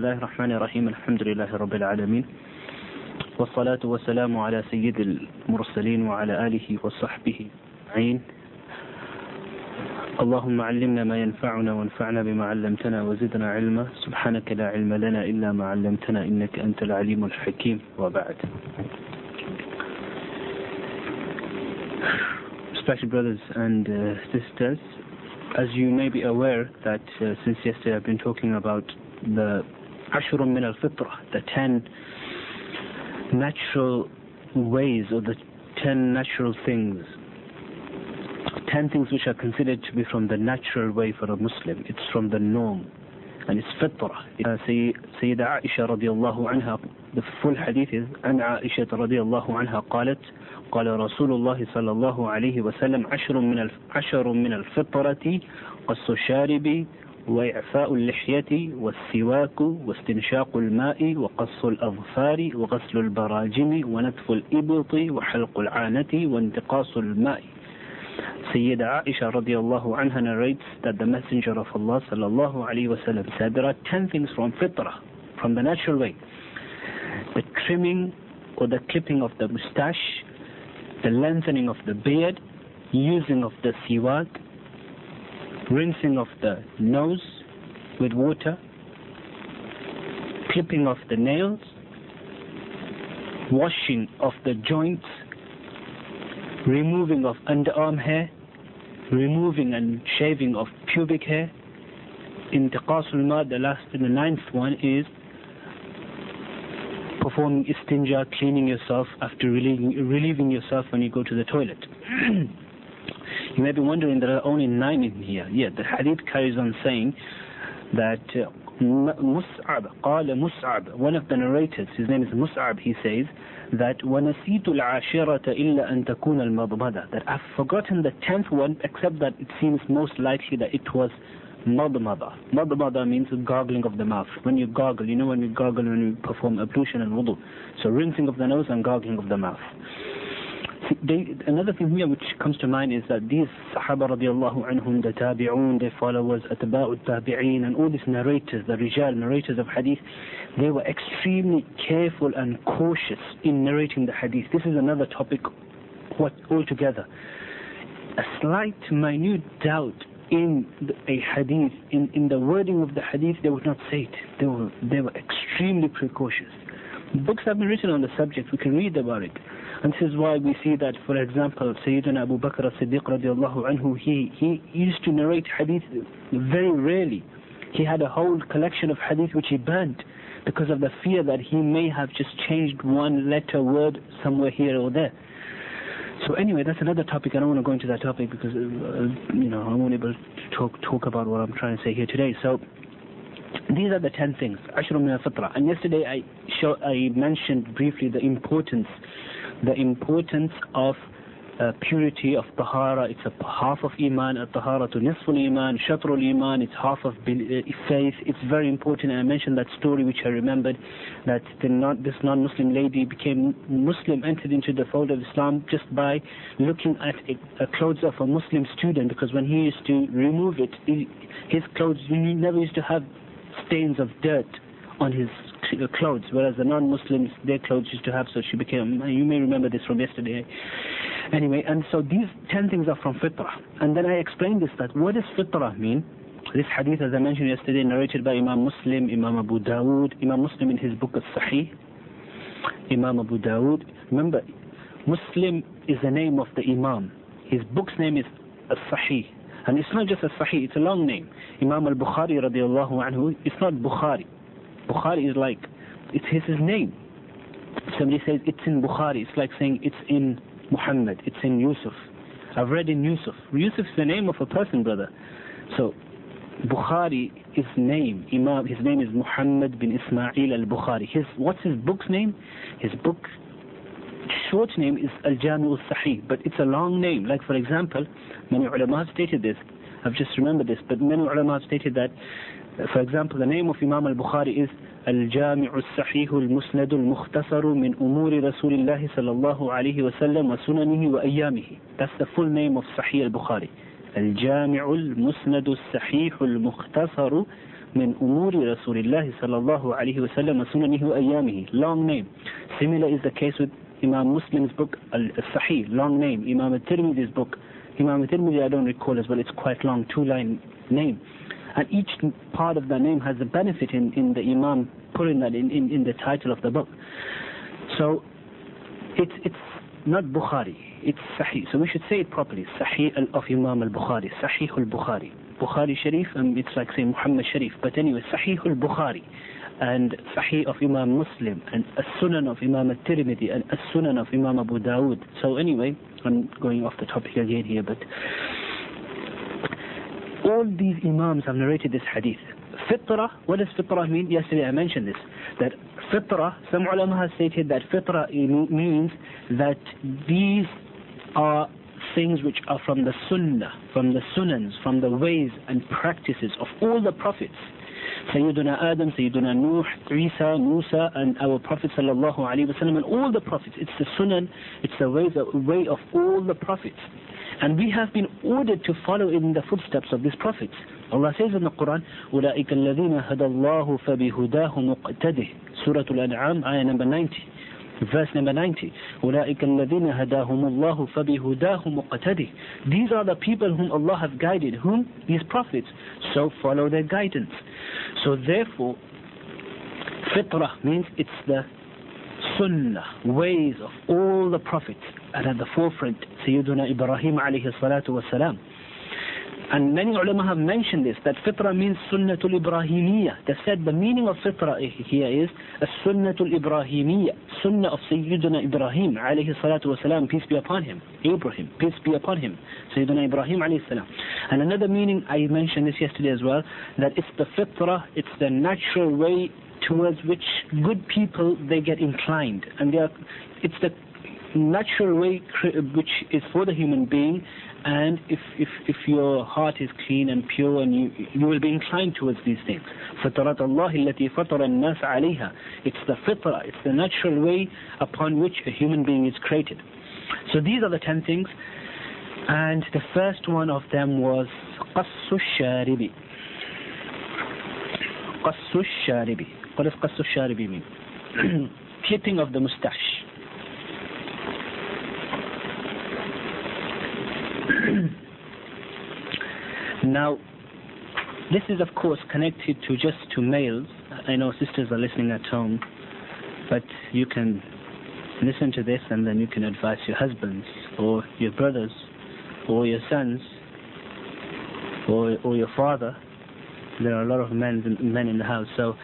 الله الرحمن الرحيم. الحمد لله رب العالمين، والصلاة والسلام على سيد المرسلين وعلى آله وصحبه أجمعين. اللهم علمنا ما ينفعنا وانفعنا بما علمتنا وزدنا علما. سبحانك لا علم لنا إلا ما علمتنا إنك أنت العليم الحكيم. وبعد. Respected brothers and sisters, as you may be aware that since yesterday I've been talking about the Ashrun min al-Fitrah, the 10 natural ways or the 10 natural things, 10 things which are considered to be from the natural way for a Muslim. It's from the norm and it's fitrah. Sayyida Aisha radiallahu anha, the full hadith is عن عائشة رضي الله عنها قالت قال رسول الله صلى الله عليه وسلم عشر من الفطرة قص الشارب وإعفاء اللحية والسواك واستنشاق الماء وقص الأظفار وغسل البراجم ونتف الإبط وحلق العانة وانتقاص الماء. Sayyida Aisha radiallahu anha narrates that the Messenger of Allah sallallahu alayhi wa sallam said there are 10 things from fitrah, from the natural way. The trimming or the clipping of the moustache, the lengthening of the beard, using of the siwak, rinsing of the nose with water, clipping of the nails, washing of the joints, removing of underarm hair, removing and shaving of pubic hair. Intiqasul ma, the last and the 9th one is performing istinja, cleaning yourself after relieving yourself when you go to the toilet. You may be wondering there are only 9 in here. Yeah, the hadith carries on saying that Mus'ab, قال Mus'ab, one of the narrators, his name is Mus'ab, he says that وَنَسِيتُ الْعَاشِرَةَ إِلَّا أَن تَكُونَ الْمَضْمَضَةَ, that I've forgotten the 10th one except that it seems most likely that it was madmada. Madmada means gargling of the mouth. When you gargle, you know when you gargle when you perform ablution and wudu. So rinsing of the nose and gargling of the mouth. Another thing here which comes to mind is that these Sahaba radiallahu anhum, the Tabi'un, their followers, Atba'u Tabi'in, and all these narrators, the Rijal, narrators of Hadith, they were extremely careful and cautious in narrating the Hadith. This is another topic altogether. A slight, minute doubt in a Hadith, in the wording of the Hadith, they would not say it. They were extremely precautious. Books have been written on the subject, we can read about it. And this is why we see that, for example, Sayyidina Abu Bakr as-Siddiq radiallahu anhu, he used to narrate hadith very rarely. He had a whole collection of hadith which he burnt because of the fear that he may have just changed one letter, word somewhere here or there. So anyway, that's another topic. I don't want to go into that topic because, I won't be able to talk about what I'm trying to say here today. So these are the 10 things, Ashrun min al-Fitrah. And yesterday I mentioned briefly the importance of purity of tahara. It's a half of iman. At-tahara to nisful iman, shatrul iman, it's half of faith. It's very important. And I mentioned that story which I remembered, that this non-Muslim lady became Muslim, entered into the fold of Islam just by looking at a clothes of a Muslim student, because when he used to remove it, his clothes, he never used to have stains of dirt on his clothes, whereas the non-Muslims, their clothes used to have. So she became, you may remember this from yesterday. Anyway, and so these 10 things are from fitrah. And then I explained this, that what does fitrah mean? This hadith, as I mentioned yesterday, narrated by Imam Muslim, Imam Abu Dawood, Imam Muslim in his book As-Sahih, Imam Abu Dawood. Remember, Muslim is the name of the Imam. His book's name is As-Sahih. And it's not just As-Sahih, it's a long name. Imam al-Bukhari radiallahu anhu, it's not Bukhari. Bukhari is like, it's his name. Somebody says it's in Bukhari, it's like saying it's in Muhammad, it's in Yusuf. I've read in Yusuf. Yusuf is the name of a person, brother. So Bukhari is name. His name is Muhammad bin Ismail al-Bukhari. What's his book's name? His book short name is Al-Jami' al-Sahih, but it's a long name. Like, for example, many ulama have stated this. I've just remembered this, but many ulama have stated that, for example, the name of Imam al-Bukhari is Al-Jami' al-Sahih al-Musnad al-Mukhtasar min Umuri Rasulillah sallallahu alayhi wa sallam wa sunanihi wa ayyamihi. That's the full name of Sahih al-Bukhari. Al-Jami' al-Musnad al-Sahih al-Mukhtasar من أمور رسول الله صلى الله عليه وسلم وسننه وأيامه. Long name. Similar is the case with Imam Muslim's book Al-Sahih, long name. Imam Al-Tirmidhi's book. Imam Al-Tirmidhi, I don't recall as well, it's quite long, 2-line name. And each part of the name has a benefit in the Imam putting that in the title of the book. So it's not Bukhari, it's Sahih. So we should say it properly. Sahih of Imam al-Bukhari, Sahih al-Bukhari. Bukhari Sharif, and it's like saying Muhammad Sharif. But anyway, Sahih al-Bukhari and Sahih of Imam Muslim and As-Sunan of Imam al-Tirmidhi and As-Sunan of Imam Abu Dawood. So anyway, I'm going off the topic again here, but all these Imams have narrated this hadith. Fitrah, what does fitrah mean? Yesterday I mentioned this, that fitrah, some ulama have stated that fitrah means that these are things which are from the sunnah, from the sunans, from the ways and practices of all the prophets. Sayyiduna Adam, Sayyiduna Nuh, Isa, Musa, and our Prophet sallallahu alaihi wasallam, and all the prophets. It's the sunan, it's the way of all the prophets. And we have been ordered to follow in the footsteps of these prophets. Allah says in the Quran, أُولَٰئِكَ الَّذِينَ هَدَى اللَّهُ فَبِهُدَاهُ مُقْتَدِهِ Surah Al-An'am, ayah number 90. Verse number 90. أُولَٰئِكَ الَّذِينَ هَدَاهُمُ اللَّهُ فَبِهُدَاهُ مُقْتَدِهِ These are the people whom Allah have guided. Whom? These prophets. So follow their guidance. So therefore, fitrah means it's the sunnah, ways of all the prophets. And at the forefront, Sayyiduna Ibrahim alayhi salatu wasalam. And many ulama have mentioned this, that fitrah means sunnatul Ibrahimiyya. They said the meaning of fitrah here is a sunnatul Ibrahimiyya, sunnah of Sayyiduna Ibrahim alayhi salatu wasalam, peace be upon him. Ibrahim, peace be upon him. Sayyiduna Ibrahim alayhi salam. And another meaning, I mentioned this yesterday as well, that it's the fitrah, it's the natural way towards which good people, they get inclined. And it's the natural way which is for the human being, and if your heart is clean and pure, and you will be inclined towards these things. فطرة الله التي فطر الناس عليها. It's the fitrah, it's the natural way upon which a human being is created. So these are the 10 things, and the first one of them was قص الشارب. قص الشارب. What does قص الشارب mean? Clipping of the mustache. Now, this is of course connected to males. I know sisters are listening at home, but you can listen to this and then you can advise your husbands or your brothers or your sons or your father. There are a lot of men in the house, so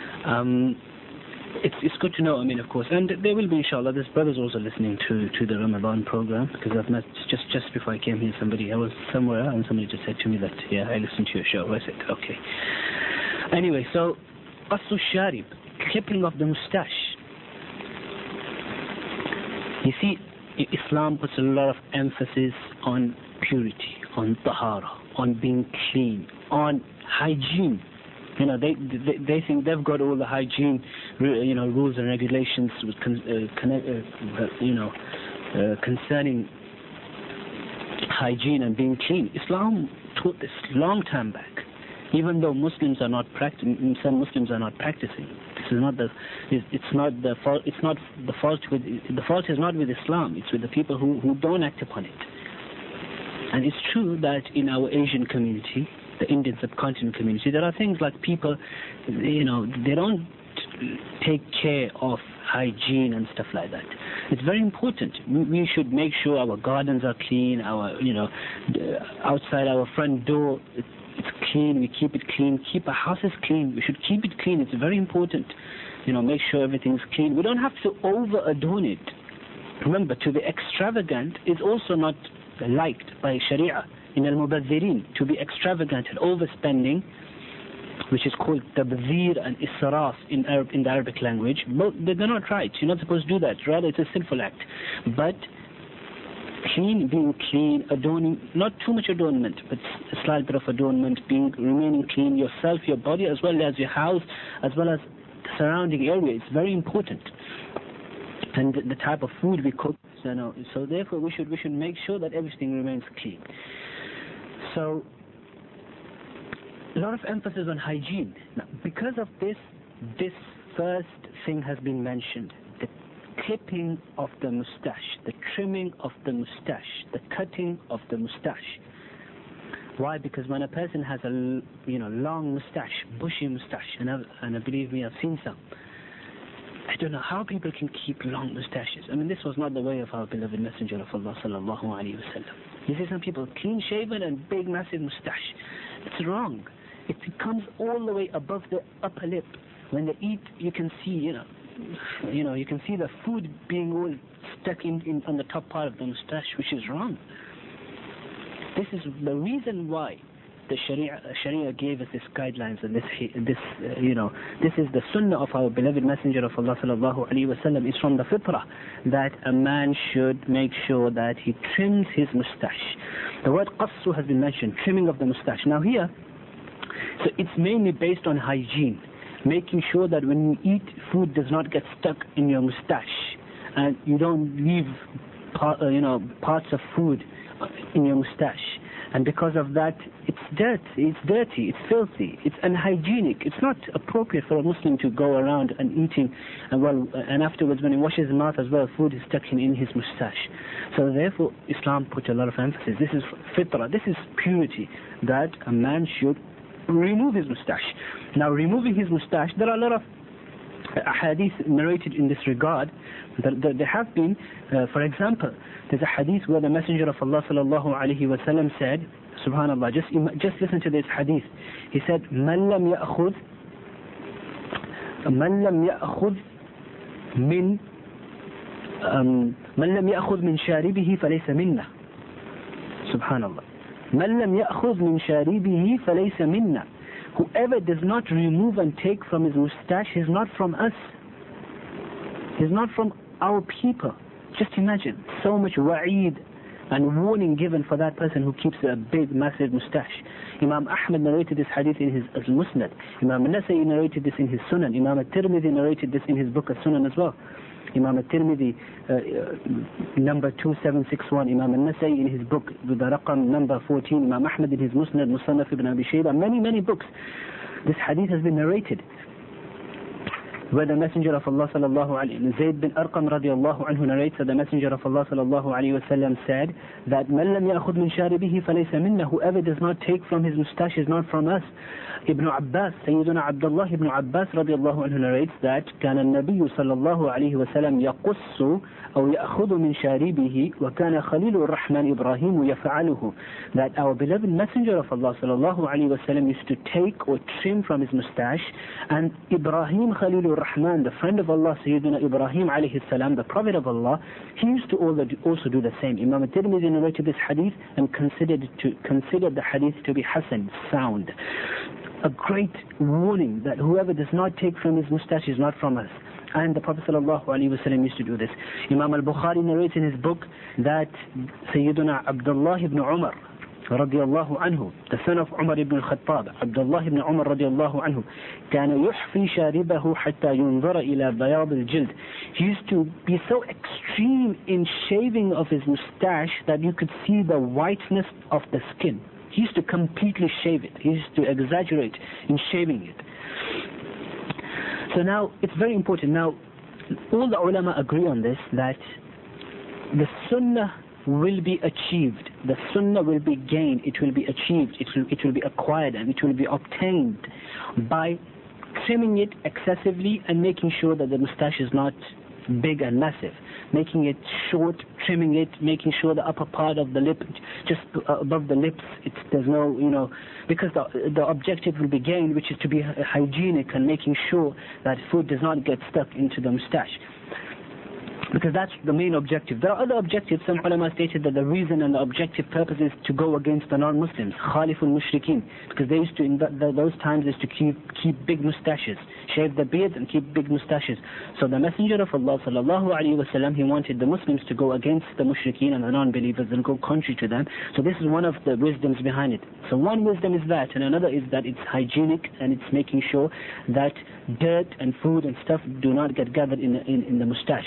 it's good to know. I mean, of course, and there will be, inshallah, there's brothers also listening to the Ramadan program, because I've met just before I came here, I was somewhere and somebody just said to me that, yeah, I listened to your show. I said, okay. Anyway, so qassu sharib, clipping of the mustache. You see, Islam puts a lot of emphasis on purity, on tahara, on being clean, on hygiene. You know, they think they've got all the hygiene, rules and regulations concerning hygiene and being clean. Islam taught this long time back, even though Muslims are not practicing. Some Muslims are not practicing. This is not the. It's not the fault. It's not the fault with. The fault is not with Islam. It's with the people who don't act upon it. And it's true that in our Asian community, the Indian subcontinent community, there are things like people, they don't take care of hygiene and stuff like that. It's very important. We should make sure our gardens are clean, outside our front door, it's clean, we keep it clean, keep our houses clean, we should keep it clean, it's very important. Make sure everything's clean. We don't have to over-adorn it. Remember, to be extravagant is also not liked by Sharia. In al-mubadhirin, to be extravagant and overspending, which is called tabdhir and israf in the Arabic language, they're not right. You're not supposed to do that. Rather, it's a sinful act. But being clean, adorning, not too much adornment, but a slight bit of adornment, remaining clean yourself, your body, as well as your house, as well as the surrounding area. It's very important. And the type of food we cook. So therefore, we should make sure that everything remains clean. So A lot of emphasis on hygiene. Now, because of this first thing has been mentioned, the clipping of the mustache, the trimming of the mustache, the cutting of the mustache. Why? Because when a person has a long mustache, bushy mustache, and believe me, I've seen some. I don't know how people can keep long mustaches. I mean, this was not the way of our beloved Messenger of Allah sallallahu alaihi wasallam. You see some people clean shaven and big massive mustache. It's wrong. It comes all the way above the upper lip. When they eat, you can see, you can see the food being all stuck in on the top part of the mustache, which is wrong. This is the reason why the Sharia gave us these guidelines, and this is the sunnah of our beloved Messenger of Allah sallallahu alaihi wasallam. Is from the fitrah that a man should make sure that he trims his mustache. The word qassu has been mentioned, trimming of the mustache. Now here, so it's mainly based on hygiene, making sure that when you eat, food does not get stuck in your mustache, and you don't leave parts of food in your mustache. And because of that, it's dirty, it's filthy, it's unhygienic. It's not appropriate for a Muslim to go around and eating, and afterwards when he washes his mouth as well, food is stuck in his mustache. So therefore, Islam put a lot of emphasis. This is fitrah, this is purity, that a man should remove his mustache. Now, removing his mustache, there are a lot of hadith narrated in this regard. There have been, for example, there's a hadith where the Messenger of Allah sallallahu alaihi wasallam said, subhanallah, just listen to this hadith. He said, "Man lam ya'khudh min sharibihi falaysa minna." Subhanallah. "Man lam ya'khudh min sharibihi falaysa minna." Whoever does not remove and take from his mustache is not from us. He's not from our people. Just imagine, so much wa'id and warning given for that person who keeps a big, massive mustache. Imam Ahmad narrated this hadith in his Musnad. Imam Nasai narrated this in his Sunan. Imam At-Tirmidhi narrated this in his book As-Sunan as well. Imam At-Tirmidhi, number 2761. Imam Nasai in his book with the raqam number 14. Imam Ahmad in his Musnad, Musannaf ibn Abi Shayba. Many books. This hadith has been narrated, where the Messenger of Allah sallallahu alayhi Zayd bin Arqam radiallahu anhu narrates that the Messenger of Allah sallallahu alayhi wasallam said that "Man lam ya'khudh min sharibihi falaysa minna." Whoever does not take from his mustache is not from us. Ibn Abbas, Sayyiduna Abdullah ibn Abbas radiallahu anhu narrates that كان النبي صلى الله عليه وسلم يقص أو يأخذ من شاربه وكان خليل الرحمن إبراهيم يفعله. That our beloved Messenger of Allah sallallahu alayhi wasallam used to take or trim from his mustache, and Ibrahim Khalilur Rahman, the friend of Allah, Sayyidina Ibrahim alayhi salam, the Prophet of Allah, he used to also do the same. Imam At-Tirmidhi narrated this hadith and considered the hadith to be hasan, sound. A great warning that whoever does not take from his mustache is not from us. And the Prophet sallallahu alaihi wasallam used to do this. Imam al-Bukhari narrates in his book that Sayyiduna Abdullah ibn Umar radiallahu anhu, the son of Umar ibn al-Khattab, Abdullah ibn Umar radiallahu anhu, كان يحفي شاربه حتى ينظر إلى بياض الجلد. He used to be so extreme in shaving of his mustache that you could see the whiteness of the skin. He used to completely shave it. He used to exaggerate in shaving it. So now, it's very important. Now, all the ulama agree on this, that the sunnah will be achieved. The sunnah will be gained. It will be achieved. It will be acquired, and it will be obtained by trimming it excessively and making sure that the mustache is not big and massive. Making it short, trimming it, making sure the upper part of the lip, just above the lips, there's no, because the objective will be gained, which is to be hygienic and making sure that food does not get stuck into the mustache. Because that's the main objective. There are other objectives. Some ulama stated that the reason and the objective purpose is to go against the non-Muslims, Khaliful Mushrikeen, because they used to, in those times, is to keep big mustaches, shave the beards and keep big mustaches. So the Messenger of Allah sallallahu alaihi wasallam, he wanted the Muslims to go against the Mushrikeen and the non-believers and go contrary to them. So this is one of the wisdoms behind it. So one wisdom is that, and another is that it's hygienic, and it's making sure that dirt and food and stuff do not get gathered in the mustache.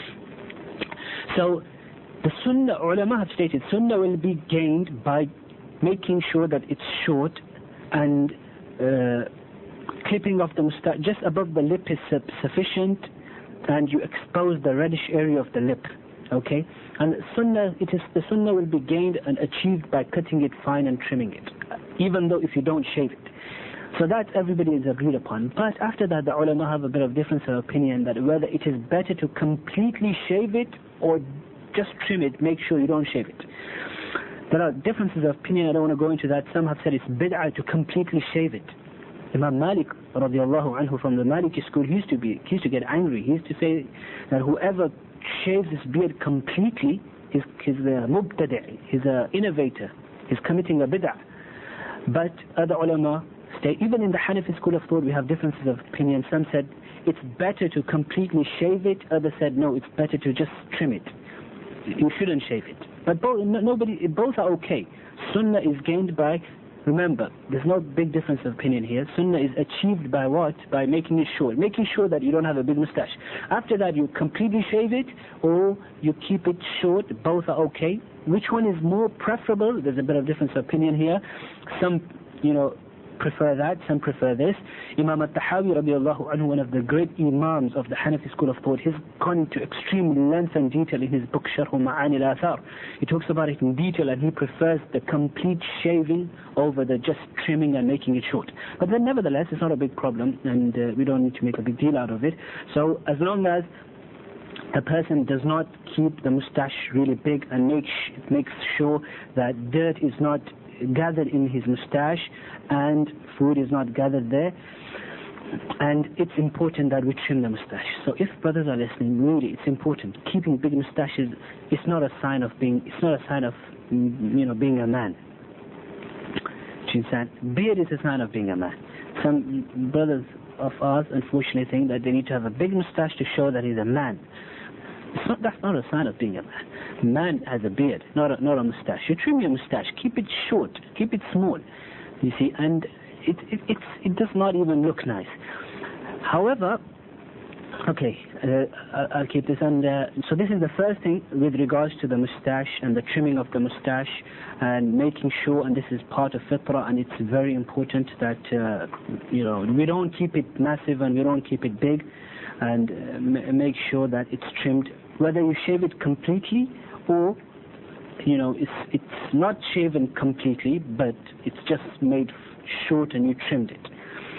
So the sunnah, ulama have stated, sunnah will be gained by making sure that it's short and clipping of the mustache just above the lip is sufficient, and you expose the reddish area of the lip. Okay, and the sunnah will be gained and achieved by cutting it fine and trimming it, even though if you don't shave it. So that everybody is agreed upon. But after that, the ulama have a bit of difference of opinion that whether it is better to completely shave it or just trim it, make sure you don't shave it. There are differences of opinion, I don't want to go into that. Some have said it's bid'ah to completely shave it. Imam Malik radiallahu anhu from the Maliki school, he used to get angry. He used to say that whoever shaves his beard completely, he's a mubtadi', he's an innovator, he's committing a bid'ah. But other ulama say, even in the Hanafi school of thought, we have differences of opinion. Some said it's better to completely shave it. Others said no, it's better to just trim it. You shouldn't shave it. But both are okay. Sunnah is gained by, remember, there's no big difference of opinion here. Sunnah is achieved by what? By making it short. Making sure that you don't have a big mustache. After that, you completely shave it or you keep it short. Both are okay. Which one is more preferable? There's a bit of difference of opinion here. Some, prefer that, some prefer this. Imam al-Tahawi radiallahu anhu, one of the great imams of the Hanafi school of thought, he's gone into extreme length and detail in his book Sharh Ma'ani al-Athar. He talks about it in detail, and he prefers the complete shaving over the just trimming and making it short. But then nevertheless, it's not a big problem, and we don't need to make a big deal out of it. So as long as the person does not keep the mustache really big and makes sure that dirt is not gathered in his mustache and food is not gathered there, and it's important that we trim the mustache. So if brothers are listening, really it's important. Keeping big mustaches is not a sign of being a man. Beard is a sign of being a man. Some brothers of ours unfortunately think that they need to have a big mustache to show that he's a man. That's not a sign of being a man. Man has a beard, not a mustache. You trim your mustache, keep it short, keep it small, you see, and it does not even look nice. However, okay, I'll keep this. And so this is the first thing with regards to the mustache and the trimming of the mustache and making sure, and this is part of fitrah, and it's very important that we don't keep it massive and we don't keep it big, and make sure that it's trimmed, whether you shave it completely or it's not shaven completely, but it's just made short and you trimmed it.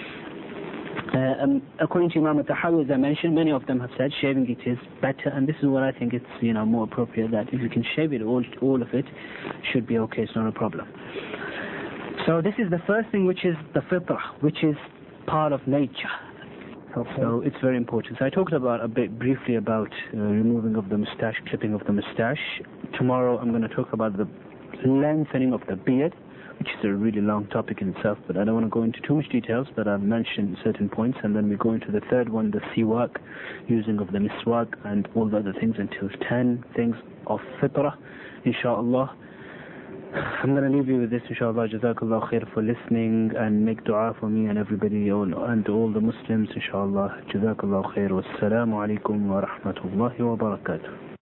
According to Imam al-Tahawi, as I mentioned, many of them have said shaving it is better, and this is what I think it's more appropriate, that if you can shave it, all of it should be okay, it's not a problem. So this is the first thing, which is the fitrah, which is part of nature. Okay. So it's very important. So I talked about a bit briefly about removing of the mustache, clipping of the mustache. Tomorrow I'm going to talk about the lengthening of the beard, which is a really long topic in itself, but I don't want to go into too much details, but I've mentioned certain points, and then we go into the third one, the siwak, using of the miswak, and all the other things, until 10 things of fitrah, inshallah. I'm going to leave you with this, inshallah. Jazakallah khair for listening, and make dua for me and everybody and all the Muslims, inshallah. Jazakallah khair. Wassalamu alaikum wa rahmatullahi wa barakatuh.